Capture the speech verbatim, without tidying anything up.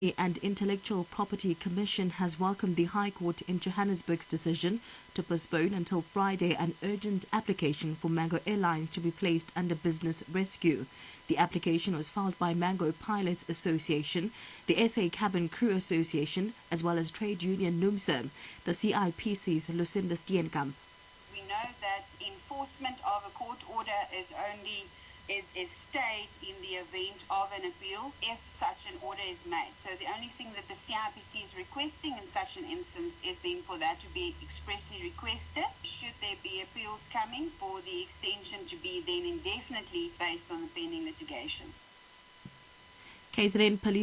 and Intellectual Property Commission has welcomed the High Court in Johannesburg's decision to postpone until Friday an urgent application for Mango Airlines to be placed under business rescue. The application was filed by Mango Pilots Association, the S A Cabin Crew Association, as well as trade union NUMSA. The C I P C's Lucinda Steenkamp. We know that enforcement of a court order is only is, is stayed in the event of an appeal if such an order is made. So the only thing that the C I P C is requesting in such an instance is then for that to be expressly requested. Should there be appeals coming, for the extension to be then indefinitely based on the pending litigation. K Z N Police